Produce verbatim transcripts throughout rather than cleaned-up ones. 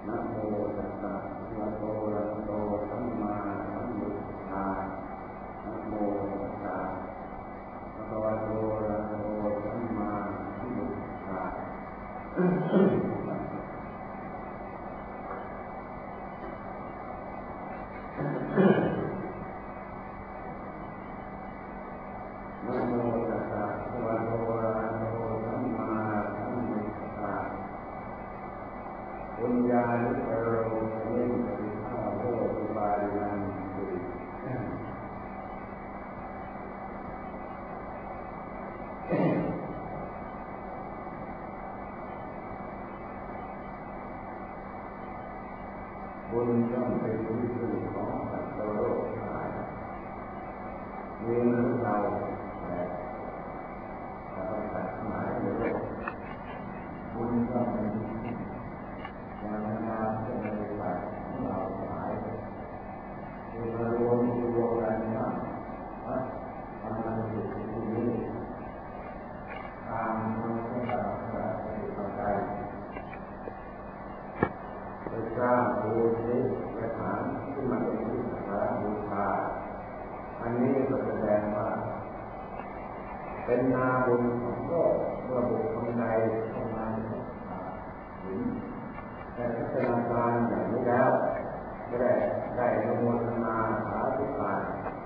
นะโมตัสสะภะคะวะโตอะระหะโตสัมมาสัมพุทธัสสะนะโมตัสสะภะคะวะโตอะระหะโตสัมมาสัมพุทธัสสะบุญย่อมเป็นที่พึ่งของสัตว์โลกทั้งหลายมีมนุษย์เราและสัตว์ทั้งหลายในโลกบุญย่อมเป็นอย่างนาเป็นในสัตว์ของเราทั้งหลายคือมารวมรวมกันว่าทำงานอยู่ที่นี้ตามธรรมชาติของเราที่เข้าใจไปสร้างบูชาสถานที่มันเป็นที่สักการะบูชาอันนี้ก็แสดงว่าเป็นนาบุญของโลกเมื่อบุคคลใดเข้ามาถึงแต่พัฒนาการอย่างนี้แล้วก็ได้ได้อนุโมทนาสาธุการ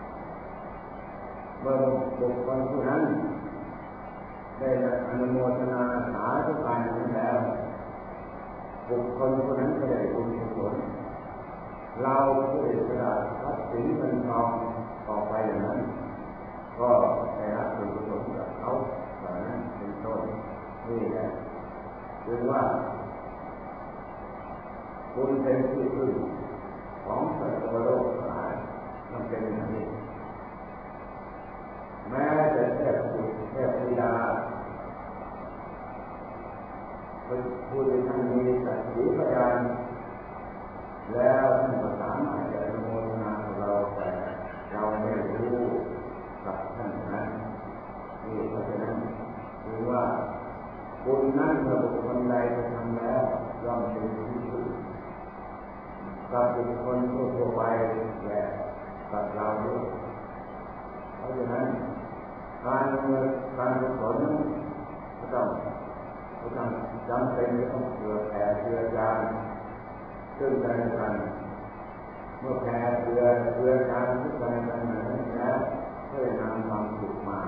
เมื่อบุคคลผู้นั้นได้อนุโมทนาสาธุการนั้นแล้วบุคคลคนนั้นก็ได้บุญกุศลเราผู้ได้สละทรัพย์สินเงินทองต่อไปอย่างนั้นก็ได้รับบุญกุศลจากเขาแบบนั้นเป็นต้นนี่แหละคือว่าบุญเป็นที่พึ่งของสัตว์โลกทั้งหลายมันเป็นอย่างนี้แม้แต่เทพบุตรเทพธิดาผู้ที่ท่านมีสัจฉิพยานแล้วท่านก็สามารถจะอนุโมทนาของเราแต่เราไม่รู้กับท่านนั้นนี่เพราะฉะนั้นคือว่าบุญนั้นเมื่อบุคคลใดกระทำแล้วย่อมเป็นที่พึ่งกับบุคคลทั่วไปและกับเราด้วยเพราะฉะนั้นการเงินการกุศลก็ต้องก็ต้องจำเป็นต้องเผื่อแผ่เผื่อจานซึ่งกันและกันเมื่อแผ่เผื่อเผื่อจานซึ่งกันและกันนั้นแล้วก็จะนำความสุขมา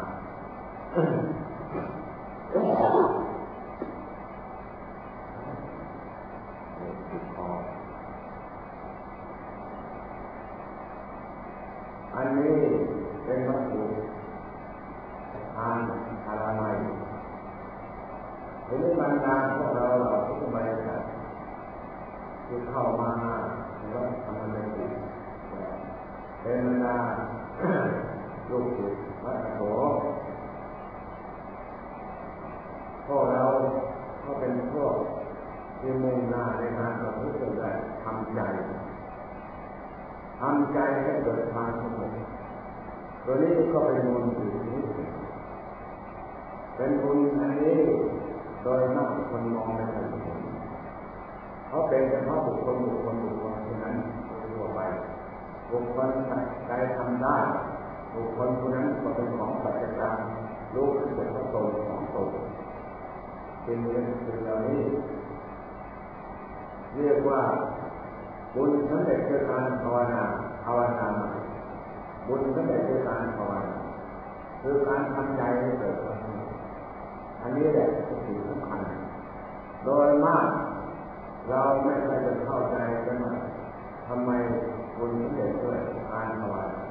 อันนี้เป็นวัตถุทานอะไรใหม่ทีนี้บรรดาพวกเราเราทุกบริษัทที่เข้ามาในวัดธรรมนิมิตเป็นบรรดาลูกศิษย์วัดโสพวกเราก็เป็นพวกที่มุ่งหน้าในการประพฤติปฏิบัติทำใจทำใจให้เกิดความสงบตัวนี้ก็เป็นบุญอยู่ที่นี่เป็นบุญอันนี้โดยมากคนมองไม่เห็นเขาเป็นเฉพาะบุคคลบุคคลบุคคลคนนั้นทั่วไปบุคคลใดทำได้บุคคลคนนั้นก็เป็นของปัจจัยการรู้ขึ้นเป็นพระตนของตนเป็นเรื่องสิ่งเหล่านี้เรียกว่าบุญสำเร็จด้วยการภาวนาภาวนาบุญสำเร็จด้วยการภาวนาคือการทำใจให้เกิดความสงบอันนี้แหละเป็นสิ่งสำคัญโดยมากเราไม่เคยจะเข้าใจกันว่าทำไมบุญสำเร็จด้วยการภาวนา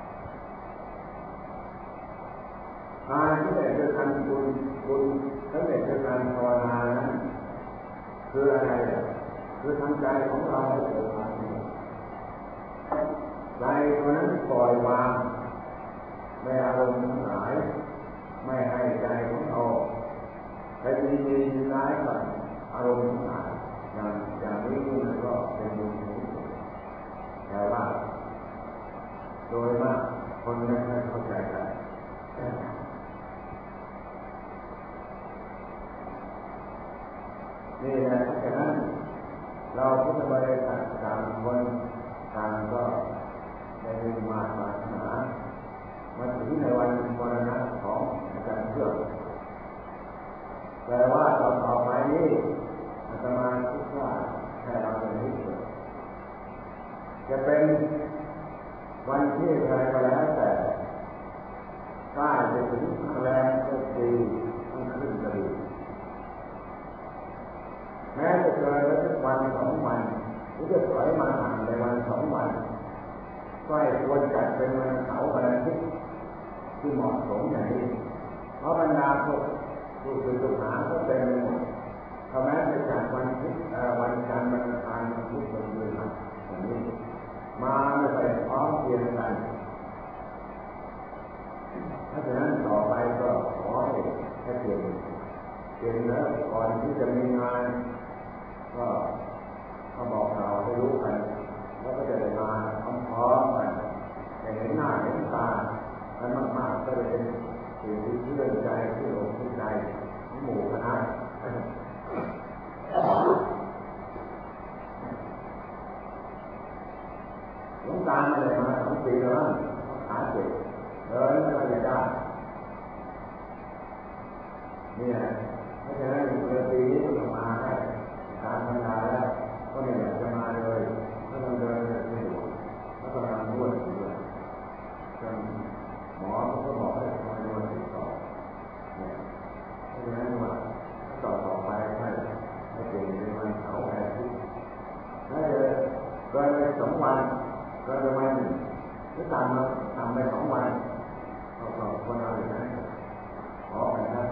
การสำเร็จด้วยการบุญบุญสำเร็จด้วยการภาวนานั้นคืออะไรอ่ะคือทำใจของเราให้เกิดความสงบใจคนนั้นปล่อยวางไม่อารมณ์ทั้งหลายไม่ให้ใจของเราไปมีดีร้ายกับอารมณ์ทั้งหลายอย่างอย่างนี้มันก็เป็นบุญแต่ว่าโดยมากคนไม่ค่อยเข้าใจกันนี่แหละฉะนั้นเราพุทธบริษัทต่างคนต่างก็ได้มีมาปรารถนามาถึงในวันมรณะของอาจารย์เพื่อนแต่ว่าต่อต่อไปนี้อาตมาคิดว่าให้เราเป็นนิสัยจะเป็นวันที่อะไรก็แล้วแต่ใกล้จะถึงแรงก็ดีต้องขึ้นก็ดีแม้จะเกินแล้วสักวันสองวันหรือจะถอยมาห่างในวันสองวันก็ให้ควรจัดเป็นวันเสาร์วันอาทิตย์ที่เหมาะสมอย่างนี้เพราะบรรดาพวกผู้สื่อหาก็เป็นหมดเขาแม้จะจัดวันพุธวันจันทร์วันอังคารวันพุธวันพฤหัสอย่างนี้มาไม่ไปพร้อมเพียงกันเพราะฉะนั้นต่อไปก็ขอให้ให้เปลี่ยนเปลี่ยนแล้วก่อนที่จะมีงานก็เขาบอกเราให้รู้กันแล้วก็จะได้มาพร้อมๆกันแต่เห็นหน้าเห็นตากันมากๆก็จะเป็นสิ่งที่เชื่อใจที่หลงที่ใจของหมู่คณะหลวงตาไม่ได้มาสองปีแล้วขาเจ็บเดินไม่ค่อยจะได้นี่แหละเพราะฉะนั้นเดือนปีนี้ต้องมาได้ตามธรรมดาแล้วก็ไม่อยากจะมาเลยถ้าต้องเดินไม่สะดวกแล้วก็ทำนวดด้วยจนหมอเขาก็บอกให้ทำนวดติดต่อเนี่ยเพราะฉะนั้นว่าต่อต่อไปให้ให้เก่งในวันเสาร์อาทิตย์ให้เกินไปสองวันเกินไปวันหนึ่งหรือตามมาทำไปสองวันก็ก็คนเอาอย่างนั้นขอกันนะ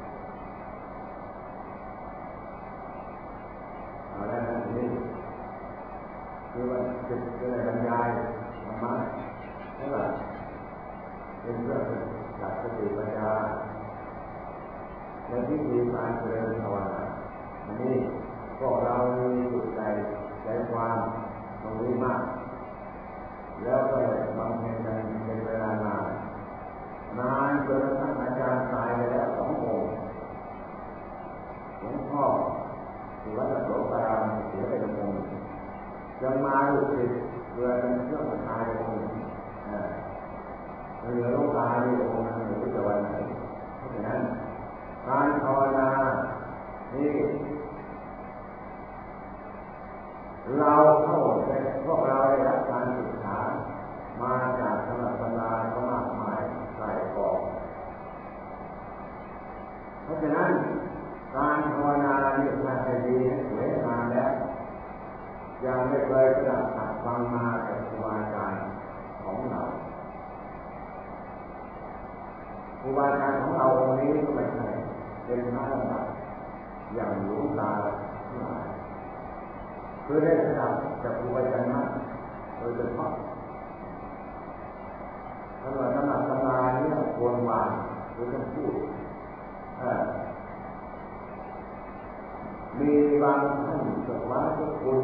เอาแล้วนะทีนี้คือว่าจะจะบรรยายธรรมะนั่นแหละเป็นเรื่องหลักสติปัญญาในที่มีการเจริญภาวนาอันนี้พวกเรามีจุดใจใจความตรงนี้มากแล้วก็บำเพ็ญกันเป็นเวลานานนานจนกระทั่งอาจารย์ตายไปแล้วสององค์หลวงพ่อที่วัดโสภารามเสียไปหนึ่งองค์ยังมาลูกศิษย์เรือเป็นเครื่องตายองค์เหลือลูกตาที่องค์นั้นหรือจะวันไหนเพราะฉะนั้นการภาวนานี่เราเข้าใจพวกเราได้รับการศึกษามาจากสำนักตำราก็มากมายหลายกองเพราะฉะนั้นการภาวนานี่ถ้าจะดีสวยงามแล้วยังไม่เคยได้ฟังมาจากครูบาอาจารย์ของเราครูบาอาจารย์ของเราตรงนี้ก็ไม่ใช่เป็นพระระดับอย่างหลวงตาทั้งหลายคือได้ระดับจากครูบาอาจารย์นั้นโดยเฉพาะถ้าเราน้ำหนักตำราเนี่ยควรวางหรือต้องพูดมีบางท่านสักว่าทุกคน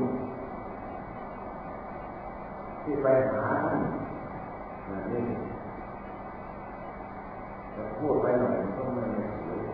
ที่ไปหาท่านนี่จะพูดไปหน่อยก็ไม่ได้สวย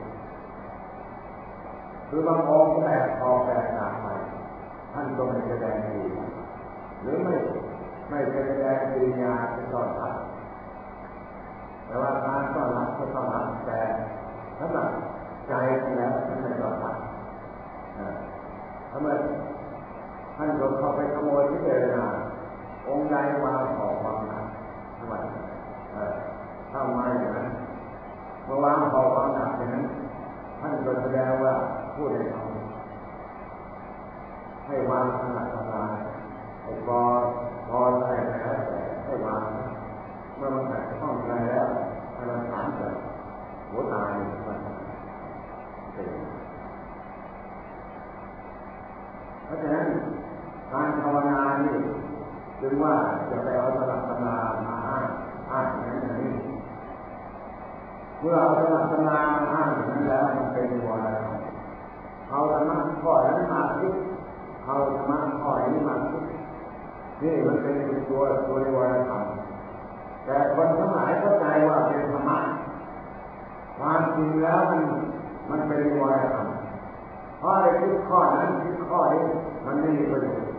คือบางองค์แตกคอแตกหนักไปท่านก็ไม่แสดงดีหรือไม่ไม่แสดงดีญาจะต้อนรับแต่ว่าการต้อนรับก็ต้อนรับแต่สำหรับใจแล้วท่านไม่ต้อนรับทำไมท่านโดนเข้าไปขโมยที่เจรนาองค์ใดวางขอบวางหนักทำไมถ้ามาอย่างนั้นเมื่อวางขอบวางหนักอย่างนั้นท่านก็แสดงว่าพูดให้เขาให้วางขนาดขนาดให้พอพอใจแล้วแต่ให้วางเมื่อมันขัดข้องใจแล้วให้มันถามเกิดหัวตายมันเป็นเพราะฉะนั้นการภาวนานี่จึงว่าจะไปเอาสลับตำรามาอ้างอ้างอย่างนั้นอย่างนี้เมื่อเอาสลับตำรามาอ้างอย่างนั้นแล้วมันเป็นวาระเอาธรรมะข้อนั้นมาคิดเอาธรรมะข้อนี้มาคิดนี่มันเป็นตัวตัววาระธรรมแต่คนทั้งหลายเข้าใจว่าเป็นธรรมะความจริงแล้วมันมันเป็นวาระธรรมเพราะอะไรคิดดข้อนั้นคิดข้อนี้มันไม่มีประโยชน์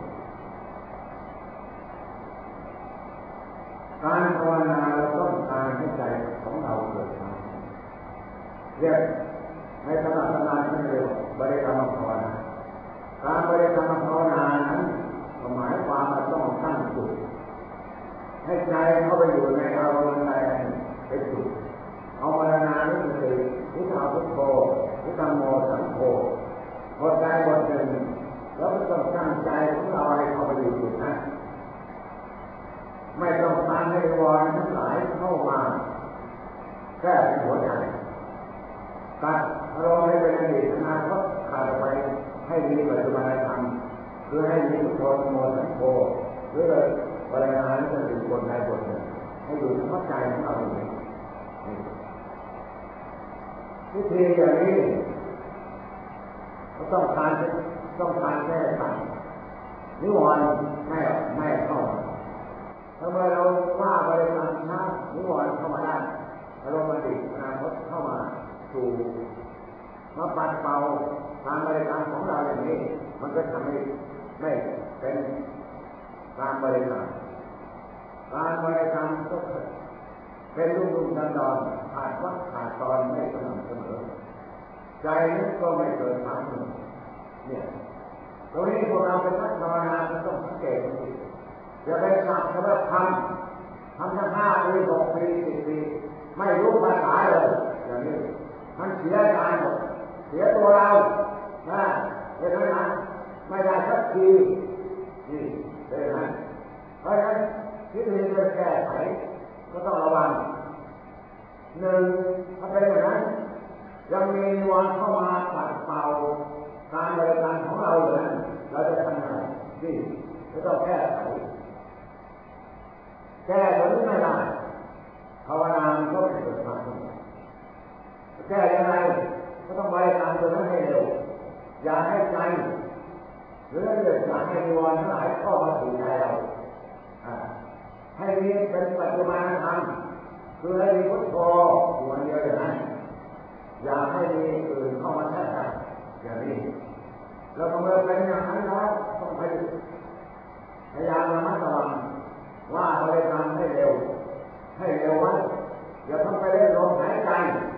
การภาวนาเราต้องการให้ใจของเราเกิดมาเรียกในขณะทำงานที่เร็วบริกรรมภาวนาการบริกรรมภาวนานั้นหมายความว่าต้องตั้งจุดให้ใจเข้าไปอยู่ในอารมณ์ใดเป็นจุดเอาภาวนานี่คือพุทธาพุทโธพุทธัมโมสังโฆพอใจบทหนึ่งแล้วก็ต้องตั้งใจของเราให้เข้าไปอยู่จุดนั้นไม่ต้องการให้วรทั้งหลายเข้ามาแก้หัวใจตัดอารมณ์ให้เป็นอดีตอนาคตขาดไปให้มีปัจจุบันธรรมคือให้มีพุทโธธัมโมสังโฆหรือเลยบริหารจะถึงบทใดบทหนึ่งให้อยู่ที่เข้าใจของเราเองวิธีอย่างนี้ก็ต้องการต้องการแก้ไขนิวรณ์ไม่ไม่เข้าถ้าเมื่อเราว่าบริกรรมช้านิวรณ์เข้ามาได้อารมณ์อดีตอนาคตเข้ามาสู่มาปัดเป่าทางบริกรรมของเราอย่างนี้มันก็ทำให้ไม่เป็นการบริกรรมการบริกรรมก็เป็นรุ่งรุ่งดอนดอนขาดวัดขาดตอนไม่สม่ำเสมอใจนั้นก็ไม่เกิดความหนึ่งเนี่ยตรงนี้พวกเราเป็นนักภาวนาต้องสังเกตดูอย่าไปสักแต่ว่าทำทำทั้งห้าปีหกปีสิบปีไม่รู้ภาษาเลยอย่างนี้มันเสียใจหมดเสียตัวเรานะเพราะฉะนั้นไม่ได้สักทีนี่เป็นไงเพราะฉะนั้นที่นี้จะแก้ไขก็ต้องระวังหนึ่งถ้าเป็นอย่างนั้นยังมีวันเข้ามาปัดเป่าการบริการของเราอยู่นั้นเราจะทำยังไงนี่ก็ต้องแก้ไขแก้ตรงนี้ไม่ได้ภาวนาก็ไม่เกิดความสงบแก้ยังไงก็ต้องบริการตัวนั้นให้เร็วอย่าให้ใจหรืออย่าให้นิวรณ์ทั้งหลายเข้ามาสู่ใจเราให้มีเป็นปัจจุบันธรรมคือให้มีพุทโธอยู่อันเดียวอย่างนั้นอย่าให้มีอื่นเข้ามาแทรกกันอย่างนี้แล้วเมื่อเป็นอย่างนั้นแล้วต้องพยายามระมัดระวังว่าบริกรรมให้เร็วให้เร็วไว้อย่าต้องไปเล่นลมหายใจ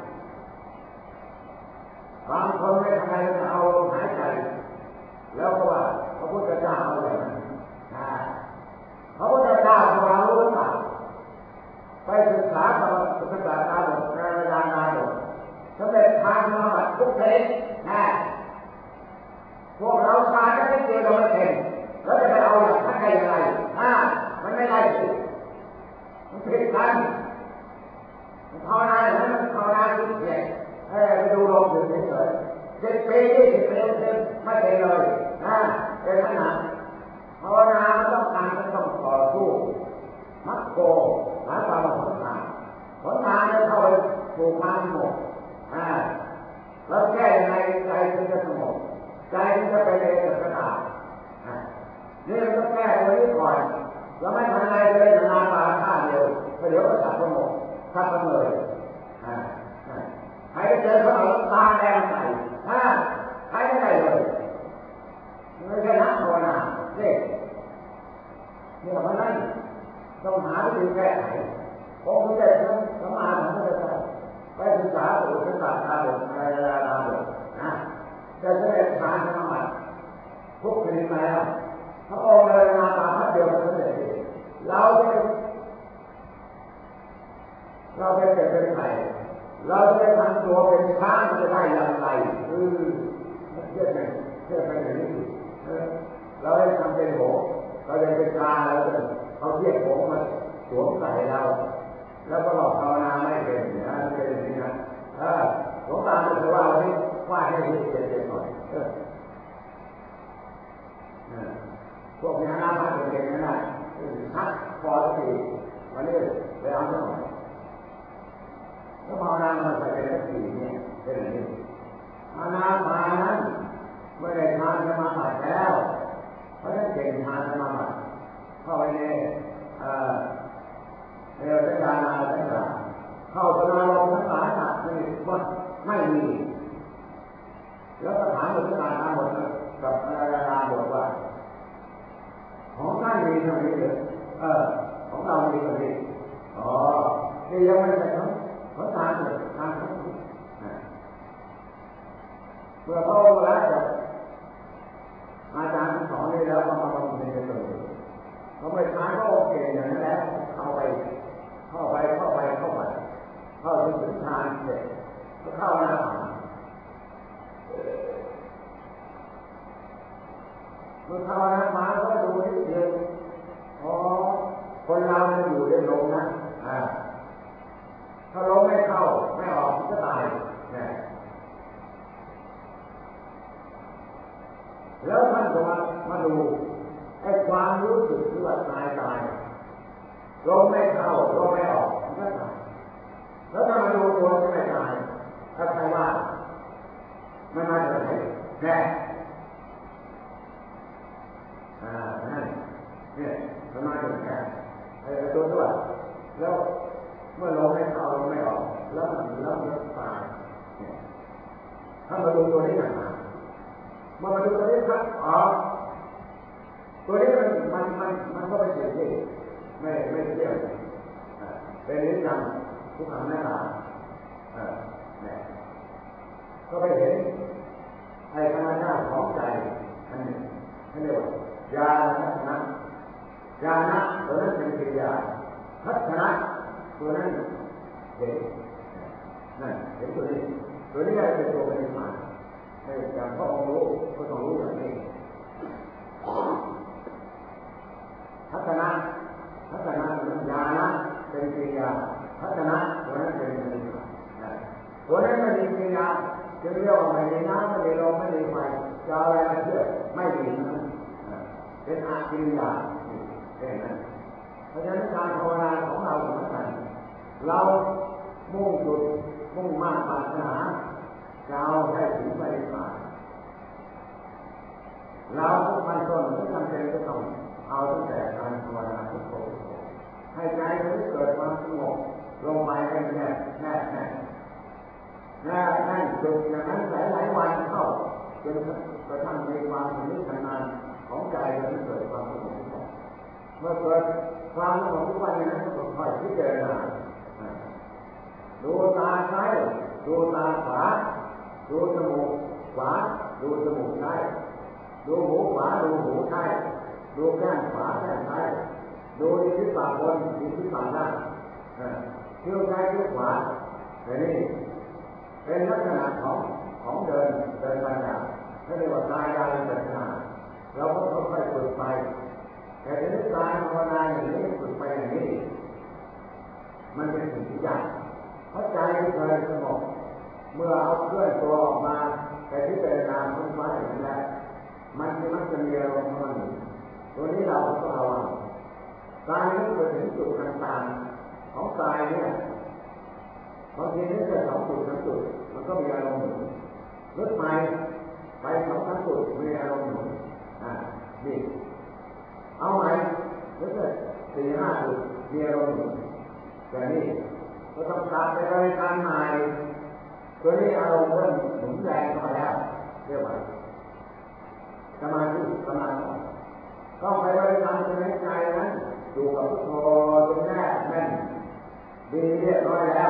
บางคนไม่ทำไมจะเอาลมหายใจแล้วก็ว่าพระพุทธเจ้าเอาอย่างนั้นพระพุทธเจ้าของเรารู้หรือเปล่าไปศึกษากับศึกษาตาบทพระญาณาบทสำเร็จทางธรรมะทุกเพลงนะพวกเราทานได้เดียวเราไม่เป็นแล้วจะไปเอาอย่างท่านได้ยังไงอ่ามันไม่ได้สิมันผิดกันภาวนาอย่างนั้นภาวนาคิดเพียงเออไปดูลมอยู่เฉยๆสิบปียี่สิบปีไม่เป็นเลยนะเป็นขนาดภาวนาต้องการต้องต่อสู้มัดโกหาความหนทางหนทางจะเข้าไปสู่ความสงบอ่าแล้วแก้ยังไงใจถึงจะสงบใจถึงจะไปในสุขภาพนี่เราต้องแก้ตรงนี้ก่อนเราไม่ทำอะไรเลยนานมาท่าเดียวเดี๋ยวก็สับสงบสับสงบเลยอ่าใครจะเจอเขาเอาตาแดงใส่อ่าใครไม่ได้เลยไม่ใช่นักภาวนาเนี่ยเนี่ยเพราะนั้นต้องหาวิธีแก้ไของค์เด็กนั้นสมาธิไม่ได้ไปศึกษาอุปสรรคตาบทอะไรตาบทนะจะจะได้ทานธรรมะทุกชนิดแล้วพระองค์เลยนาตาพัดเดียวกันเลยเราจะเราจะเกิดเป็นไข่เราจะทำตัวเป็นช้างจะได้อย่างไรเออเชื่อไหมเชื่อไหมอย่างนี้เราได้ทำเป็นโหเราจะเป็นกาเราจะเขาเทียบโหมาสวมใส่เราแล้วก็หลอกภาวนาไม่เป็นนะเป็นอย่างนี้นะเออหลวงตาจะว่าให้ว่าให้ดีเจ็บๆหน่อยเออพวกนี้น่ามาเก่งๆนะทักพอสิวันนี้ไปเอาหน่อยแล้วภาวนามันใส่เป็นสี่เนี่ยเป็นอย่างนี้อานาปานั้นเมื่อได้ทานสมาบัติแล้วเพราะฉะนั้นเก่งทานสมาบัติเข้าไปในเอ่อในวิจารณาต่างๆเข้าสมาลมทั้งหลายตัดนี่ว่าไม่มีแล้วก็ถามวิจารณาหมดเท่านี้เลยเออของเรามีเท่านี้อ๋อนี่ยังไม่ใช่ของของทางเลยทางของเมื่อพระองค์แล้วจะอาจารย์สอนนี่แล้วก็มาบำเพ็ญกันเลยเขาไม่ใช้ก็โอเคอย่างนั้นแล้วเข้าไปเข้าไปเข้าไปเข้าไปเข้าถึงทางเสร็จก็เข้าหน้าผาเมื่อเข้าหน้าผาก็ดูนิดเดียวอ๋อคนเราเนี่ยอยู่ได้ลงนะอ่าถ้าลงไม่เข้าไม่ออกก็ตายเนี่ยแล้วท่านก็มามาดูไอ้ความรู้สึกที่ว่าตายตายลมไม่เข้าลมไม่ออกมันก็ตายแล้วถ้ามาดูตัวที่ไม่ตายถ้าใครว่ามันมาจากไหนแน่อ่านั่นเนี่ยมันมาจากไหนไอ้ตัวที่ว่าแล้วเมื่อลมไม่เข้าลมไม่ออกแล้วมันแล้วมันก็ตายเนี่ยถ้ามาดูตัวนี้หนักๆมาดูตัวนี้ครับอ๋อตัวนี้มันมันมันมันก็เป็นสิ่งที่ไม่ไม่เที่ยงเป็นนิสัยทุกคำแนะนำเนี่ยก็ไปเห็นไอ้ธรรมชาติของใจอันนี้เขาเรียกว่าญาณทัศนะญาณตัวนั้นเป็นกิริยาทัศนะตัวนั้นเห็นนั่นเห็นตัวนี้ตัวนี้เป็นตัวเป็นฐานให้อย่างพระองค์รู้ก็ต้องรู้อย่างนี้ทัศนะทัศนะเป็นญาณเป็นกิริยาทัศนะตัวนั้นเป็นกิริยาตัวนั้นไม่มีกิริยาจึงเรียกว่าไม่มีน้ำไม่มีลมไม่มีไฟจะอะไรมาเชื่อไม่มีนั้นเป็นอากิริยาเป็นนั้นเพราะฉะนั้นการภาวนาของเราเหมือนกันเรามุ่งจุดมุ่งมั่นปรารถนาจะเอาให้ถึงไปนิพพานเราทุกวันต้นทุกจำเป็นก็ต้องเอาตั้งแต่การภาวนาทุกคนให้ใจเราเกิดความสงบลงไปเป็นแน่แน่แน่แน่แน่จนอย่างนั้นหลายหลายวันเข้าจนกระทั่งมีความสนิทนานของใจเราเกิดความสงบเมื่อเกิดความสงบทุกวันนั้นก็ค่อยพิจารณาดูตาซ้ายดูตาขวาดูจมูกขวาดูจมูกซ้ายดูหูขวาดูหูซ้ายดูแก้มขวาแก้มซ้ายดูที่ที่ปากบนที่ที่ปากล่างเที่ยวซ้ายเที่ยวขวาแต่นี่เป็นลักษณะของของเดินเดินปัญญาเขาเรียกว่ากายญาณปัญญาเราก็ค่อยๆฝึกไปแต่ในการภาวนาอย่างนี้ฝึกไปอย่างนี้มันเป็นสิ่งที่ยากเพราะใจที่เคยสงบเมื่อเอาเคลื่อนตัวออกมาแต่ที่เป็นนามพ้นฟ้าอย่างนั้นมันจะมันจะมีอารมณ์ของมันตัวนี้เราต้องระวังกายนึกไปถึงจุดต่างๆของกายเนี่ยบางทีนึกแค่สองจุดสามจุดมันก็มีอารมณ์หนึ่งนึกไปไปสองสามจุดมีอารมณ์หนึ่งอ่านี่เอาไหมนึกแค่สี่ห้าจุดมีอารมณ์หนึ่งแต่นี่ก็ต้องการไปบริการใหม่ตัวนี้อารมณ์เริ่มหมุนแรงเข้ามาแล้วเรียกว่าสมาธิสมาธิต้องไปบริการในใจนั้นอยู่กับพุทโธจนแน่แน่นดีเรียบร้อยแล้ว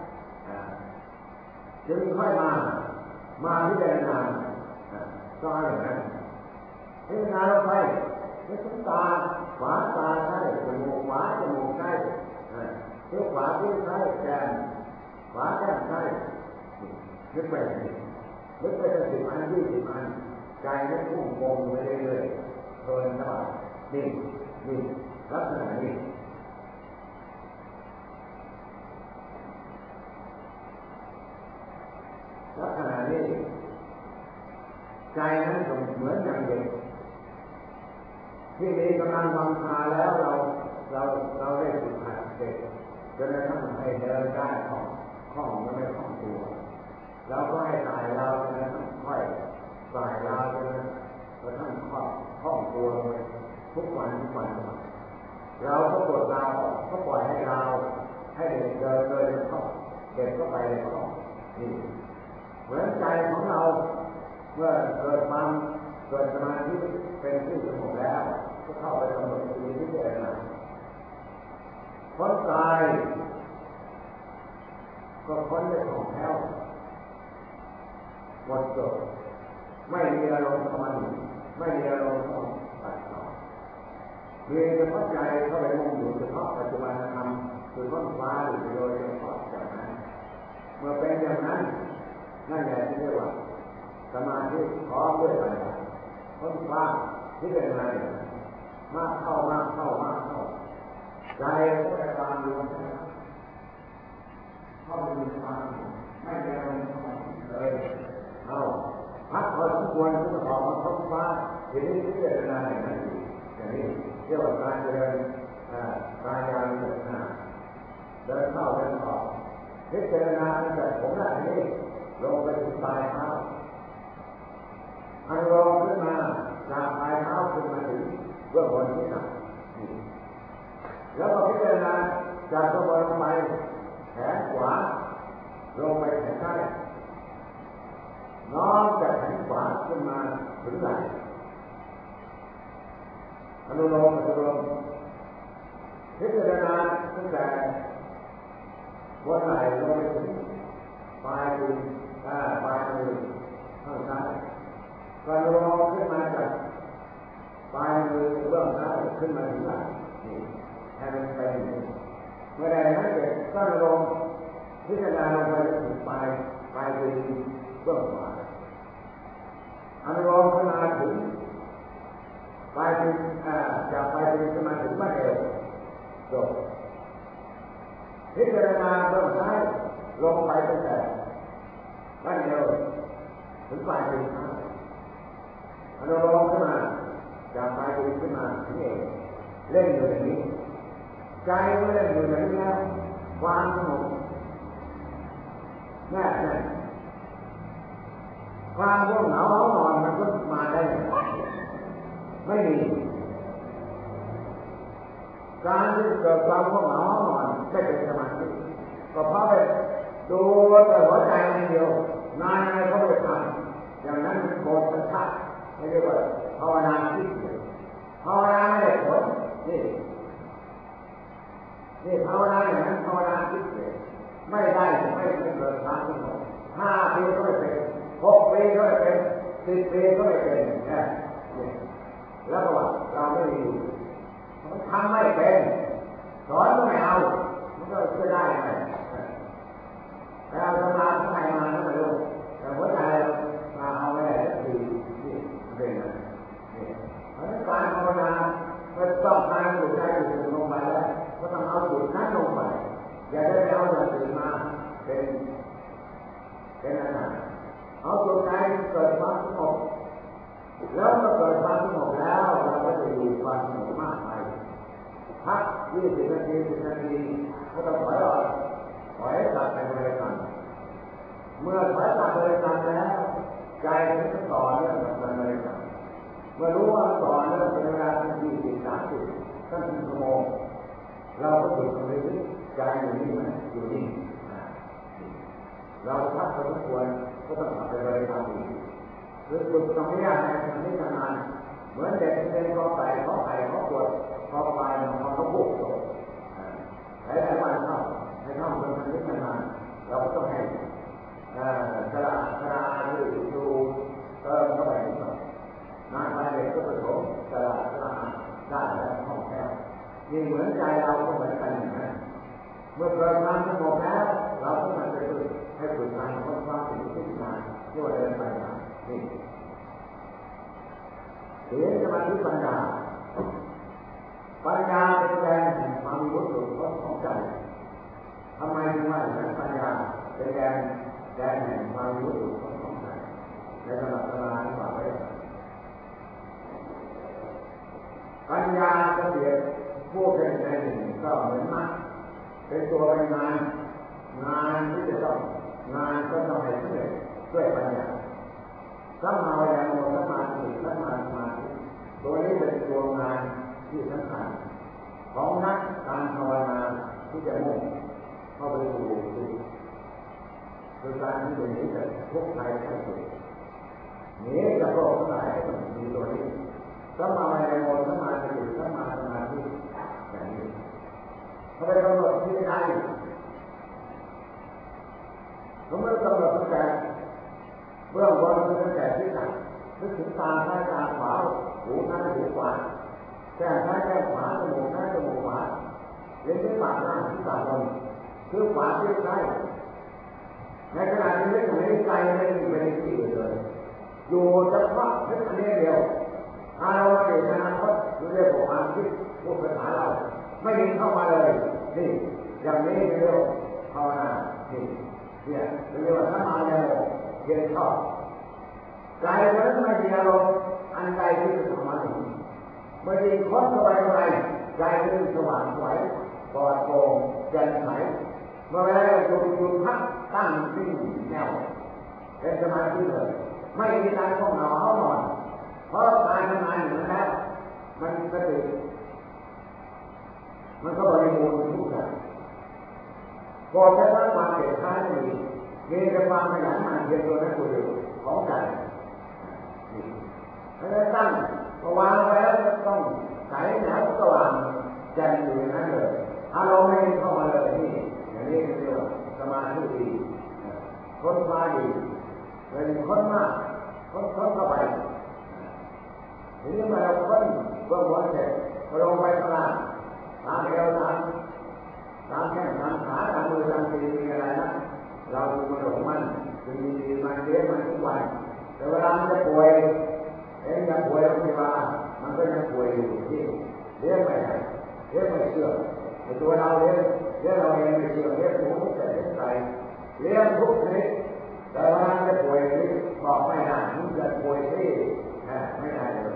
จึงค่อยมามาพิจารณาก็อย่างนั้นพิจารณาเราไปให้ทุกตาขวาตาใช่จมูกขวาจมูกใช่เที่ยวขวาเที่ยวซ้ายแก้มขวาแก้มซ้ายนึกไปนึกไปจะสิบอันยี่สิบอันใจนึกพุ่งโกงไปเรื่อยๆเพลินสบายนี่นี่ลักษณะนี้ลักษณะนี้ใจนั้นเหมือนอย่างเด็กที่มีกำลังวังชาแล้วเราเราเราได้ฝึกหัดเด็กจนกระทั่งให้เดินได้ของข้องก็ไม่ข้องตัวเราก็ให้ตายเราจนกระทั่งค่อยตายเราจนกระทั่งข้องข้องตัวเลยทุกวันทุกวันเราก็กดเราก็ปล่อยให้เราให้เด็กเดินเลยเข้าเด็กก็ไปเลยเข้านี่เหมือนใจของเราเมื่อเกิดความเกิดสมาธิเป็นที่สงบแล้วก็ก็เข้าไปกำหนดมีที่เกิดมาคนตายก็พ้นได้ของแท้วหมดจบไม่มีอารมณ์เข้ามาไม่มีอารมณ์เข้าตัดต่อเพียงแต่เข้าใจเข้าไปมุ่งอยู่เฉพาะปัจจุบันธรรมคือท้องฟ้าหรือโดยเฉพาะจากนั้นเมื่อเป็นอย่างนั้นนั่นแหละที่เรียกว่าสมาธิพร้อมด้วยปัญญาท้องฟ้าที่เป็นอะไรมากเข้ามากเข้ามากเข้าใจก็จะตามรวมเข้าไปมีความไม่ได้อารมณ์เลยเอาพักพอสมควรที่จะออกมาท้องฟ้าเห็นที่เกิดอะไรนั่นเองอย่างนี้เรียกว่าการเดินกายยานเดินหน้าเดินเข้าเดินออกพิจารณาตั้งแต่ผมหน้านี้ลงไปถึงปลายเท้าอันรองขึ้นมาจากปลายเท้าขึ้นมาถึงเบื้องบนที่หนักแล้วก็พิจารณาจากตัวบนลงไปแขนขวาลงไปแขนซ้ายน้อมจากแขนขวาขึ้นมาถึงไหล่อนุโลมอนุโลมพิจารณาตั้งแต่บนไหล่ลงไปถึงปลายมือปลายมือข้างซ้ายก็อนุโลมขึ้นมาจากปลายมือเบื้องซ้ายขึ้นมาถึงไหล่ให้มันไปเมื่อใดนั้นเกิดก็อนุโลมพิจารณาลงไปถึงปลายปลายมือเบื้องขวาอนุโลมขึ้นมาถึงปลายมือจากปลายมือขึ้นมาถึงบั้นเอวจบพิจารณาเบื้องซ้ายลงไปตั้งแต่บั้นเอวถึงปลายมืออนุโลมขึ้นมาจากปลายมือขึ้นมาถึงเอวเล่นอยู่อย่างนี้ใจเมื่อเล่นอยู่อย่างนี้แล้ววางสงบแน่แน่ความง่วงเหงาเหงานอนมันก็มาได้ไม่มีการที่เกิดความง่วงเหงาเหงานอนไม่เป็นสมาธิก็เพราะไปดูแต่หัวใจนิดเดียวนานอะไรก็ไม่ทำอย่างนั้นมันโกรธมันชัดไม่เรียกว่าภาวนาที่ภาวนาไม่ได้ผลนี่นี่ภาวนาอย่างนั้นภาวนาที่ไม่ได้ไม่เกิดความสงบห้าปีก็ไม่เป็นหกปีก็ไม่เป็นสิบปีก็ไม่เป็นเนี่ยแล้วก็ว่าเราไม่มีมันทำไม่เป็นสอนก็ไม่เอามันก็ช่วยได้ไหมแต่เราทำงานข้างในมาก็ไม่รู้แต่หัวใจมาเอาไม่ได้สักทีนี่เป็นอะไรนี่เพราะฉะนั้นการภาวนาก็ต้องการอยู่ใจอยู่ลงไปแล้วก็ต้องเอาจุดนั้นลงไปอย่าได้ไปเอาอย่างอื่นมาเป็นเป็นอะไรเอาตัวใจเกิดความสงบแล้วก็เกิดความสงบแล้วเราก็จะอยู่ความสงบมากไปพักยี่สิบนาทีสิบนาทีก็ต้องถอยออกถอยกลับไปบริกรรมเมื่อถอยกลับบริกรรมแล้วใจมันก็ต่อเนื่องกับบริกรรมเมื่อรู้ว่าต่อเนื่องเป็นเวลายี่สิบสามสิบตั้งชั่วโมงเราก็อยู่ตรงนี้ใจอยู่นี่ไหมอยู่นี่เราถ้าสมควรก็ต้องทำไปบริกรรมอีกหรือฝึกตรงนี้ในทางนี้นานเหมือนเด็กเรียนข้อไก่ข้อไก่ข้อปวดข้อปลายข้อข้อบุกหลายหลายวันเข้าให้เข้าเป็นทางนี้นานเราก็ต้องให้กระดาษกระดาษดูดูเติมเข้าไปนิดหน่อยนานไปเด็กก็ผสมกระดาษกระดาษได้แล้วห้องแก้วนี่เหมือนใจเราก็เหมือนกันอย่างนั้นเมื่อเกิดความสงบแล้วเราก็มันจะฝึกให้ฝึกการค้นคว้าสิ่งที่นานที่ว่าเดินไปนะนี่เห็นสมาธิปัญญาปัญญาเป็นแดนแห่งความรู้สึกของใจทำไมถึงว่าอย่างนั้นปัญญาเป็นแดนแดนแห่งความรู้สึกของใจในระดับเวลาที่ว่าไปปัญญาจะเปลี่ยนพวกเป็นแดนหนึ่งก็เหมือนมัดเป็นตัวเป็นงานงานที่จะต้องงานก็ต้องให้สำเร็จด้วยปัญญาสัมมาวิญญาณสัมมาสติสัมมาสมาธิตัวนี้เป็นตัวงานที่สำคัญของนักการภาวนาที่จะมุ่งเข้าไปสู่จิตคือการที่จะหนีจากทุกข์ภัยทั้งสิ้นหนีจากโรคทั้งหลายก็ต้องมีตัวนี้สัมมาวิญญาณสัมมาสติเบื้องบนคือตั้งแต่ที่ต่างนึกถึงตาซ้ายตาขวาหูซ้ายหูขวาแก้มซ้ายแก้มขวาจมูกซ้ายจมูกขวาเลี้ยงที่ปากหน้าที่ปากบนคือขวาที่ซ้ายในขณะที่นึกถึงในใจไม่ได้ไปในที่อื่นเลยอยู่เฉพาะนึกอันนี้เดียวอารมณ์ในอนาคตหรือเรื่องของความคิดพูดภาษาเราไม่ยิงเข้ามาเลยนี่อย่างนี้เรียกภาวนานี่เนี่ยเรียกว่าถ้ามาแล้วเย็นชอบใจมันไม่มีอารมณ์อันใดที่จะทำมาถึงเมื่อยิงค้นเข้าไปอะไรใจมันสว่างสวยปลอดโปร่งแจ่มใสเมื่อเวลาหยุดหยุดพักตั้งนิ่งแน่วเป็นสมาธิเลยไม่มีการท่องเหนาเขานอนเพราะการทำงานอย่างนั้นแล้วมันก็ติดมันก็บริบูรณ์ทุกอย่างพอจะรับความเสียท้ายมีมีแต่ความขยันหมั่นเพียรตัวนั้นตัวเดียวของใจเพราะฉะนั้นตั้งวางไว้แล้วจะต้องใส่หนาวสว่างแจ่มอยู่อย่างนั้นเลยอารมณ์ไม่เข้ามาเลยนี่อย่างนี้เรียกว่าสมาธิดีค้นคว้าดีเป็นค้นมากค้นค้นเข้าไปทีนี้มาเราค้นเบื้องบนเสร็จพอลงไปข้างล่างตามเอวตามตามแข้งตามขาตามมือตามตีมีอะไรนะเราดูมันหลงมันคือมีมันเลี้ยงมันทุกวันแต่เวลามันจะป่วยเองยังป่วยโรงพยาบาลมันก็ยังป่วยอยู่ที่เลี้ยงไม่ได้เลี้ยงไม่เชื่อไอ้ตัวเราเลี้ยงเลี้ยงเราเองไม่เชื่อเลี้ยงหมูแต่เลี้ยงไก่เลี้ยงทุกชนิดแต่เวลาจะป่วยบอกไม่ได้มันจะป่วยที่ไม่ได้เลย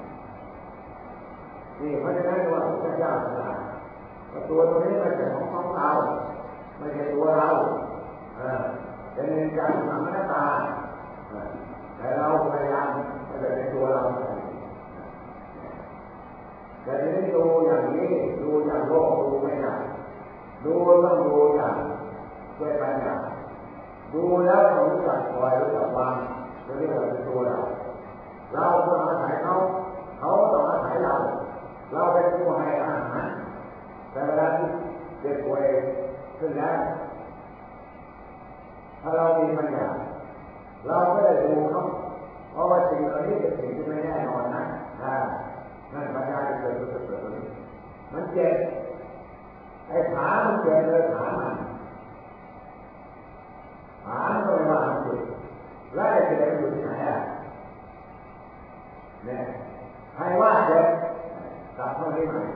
นี่เพราะฉะนั้นว่าพระเจ้าตรัสว่าตัวตรงนี้ไม่ใช่ของของเราไม่ใช่ตัวเราเป็นการทำหน้าตาแต่เราพยายามจะเป็นตัวเราแต่ทีนี้ดูอย่างนี้ดูอย่างโลกดูไม่ได้ดูต้องดูอย่างด้วยปัญญาดูแล้วต้องรู้จักปล่อยรู้จักวางจะเรียกว่าเป็นตัวเราเราต้องอาศัยเขาเขาต้องอาศัยเราเราเป็นผู้ให้อาหารแต่เวลาที่เจ็บป่วยขึ้นแล้วถ้าเรามีปัญญาเราก็ได้ดูเขาเพราะว่าสิ่งเหล่านี้เป็นสิ่งที่ไม่แน่นอนนะนั่นปัญญาจะเกิดขึ้นเกิดขึ้นมันเจ็บไอ้ขามันเจ็บเลยขามันขามันก็ไม่ว่ามันเจ็บแล้วไอ้เจ็บมันอยู่ที่ไหนอ่ะเนี่ยใครว่าเจ็บกลับมาที่ใหม่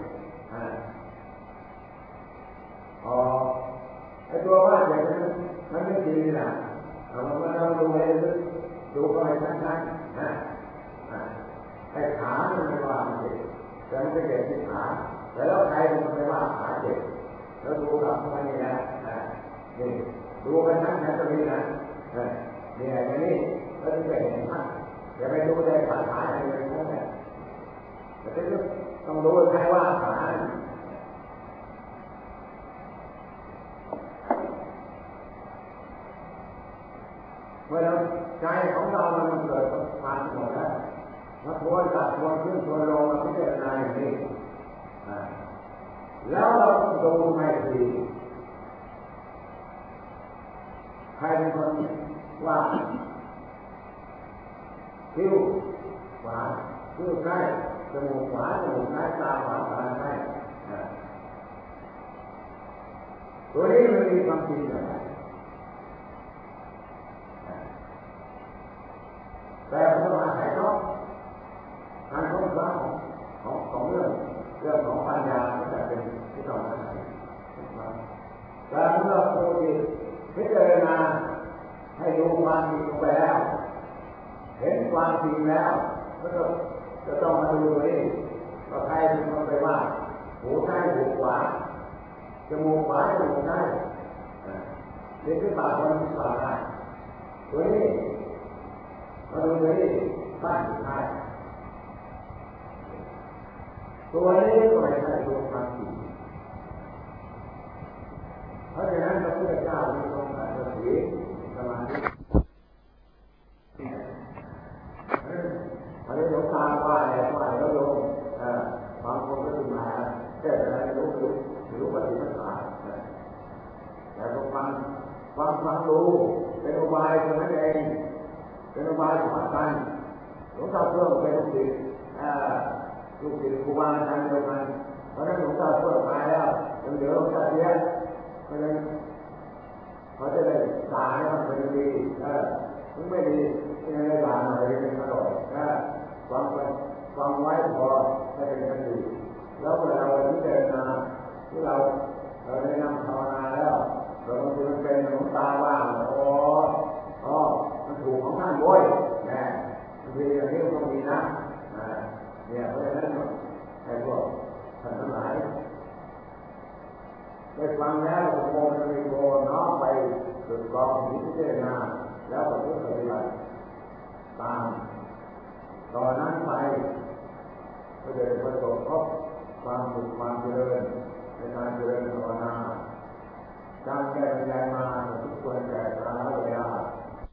อ๋อไอ้ตัวว่าเจ็บมันมันไม่ดีนะเราไม่ต้องดูให้ลึกดูเข้าไปสั้นๆนะไอ้ขามันไม่ว่ามันเจ็บแต่มันจะเจ็บที่ขาแล้วใครมันไม่ว่าขาเจ็บแล้วดูกลับมานี่นะนี่ดูกันทั้งนั้นตรงนี้นะนี่ไอ้นี่แล้วจะเห็นชัดอย่าไปดูได้ขาขาอะไรเลยทั้งนั้นแต่ต้องดูใครว่าขาเมื่อเราใจของเรามันเกิดความสงบแล้วมาทวนกลับทวนขึ้นทวนลงมาพิจารณาอย่างนี้แล้วเราต้องดูไม่ดีใครเป็นคนว่าคิ้วขวาคิ้วซ้ายจมูกขวาจมูกซ้ายตาขวาตาซ้ายตัวนี้มันมีความจริงอะไรแต่พระมหาไถ่เขาการค้นคว้าของของเรื่องเรื่องของปัญญาก็จะเป็นที่ต้องอาศัยแต่เมื่อโพธิพิจารณาให้ดูความจริงลงไปแล้วเห็นความจริงแล้วก็จะจะต้องมาดูตัวนี้ว่าใครเป็นคนไปว่าหูซ้ายหูขวาจมูกขวาจมูกซ้ายเรียกขึ้นปากคนที่ปากได้ตัวนี้มาดูตัวนี้บ้านสุดท้ายตัวนี้ก็ไม่ใช่ตัวความจริงเพราะฉะนั้นพระพุทธเจ้ามีทรงตรัสสีสมาธิอันนี้หลวงตาว่าอะไรว่าแล้วโยมบางคนก็ถึงมาแก้อะไรรู้รู้รู้ปฏิบัติธรรมแต่ก็ฟังฟังฟังรู้เป็นอุบายเท่านั้นเองเป็นอุบายสอนกันหลวงตาเพื่อนเป็นลูกศิษย์ลูกศิษย์ครูบาอาจารย์เดียวกันเพราะนั้นหลวงตาเพื่อนตายแล้วยังเหลือหลวงตาเทียนเพราะนั้นเขาจะได้ด่าให้มันเป็นดีถึงไม่ดียังได้ด่าหน่อยเป็นอร่อยฟังฟังไว้พอให้เป็นกันดีแล้วเวลาเราพิจารณาที่เราเราได้นำภาวนาแล้วเราบางทีมันเป็นหลวงตาว่างโอ้อ๋อมันถูกของท่านบ่อยนะบางทีอย่างนี้ก็มีนะเนี่ยเพราะฉะนั้นให้พวกท่านทั้งหลายได้ฟังแล้วโมจะมีโมน้อมไปสุดกองพิจารณาแล้วก็ปฏิบัติตามตอนนั้นไปก็จะประสบพบความสุขความเจริญในการเจริญภาวนา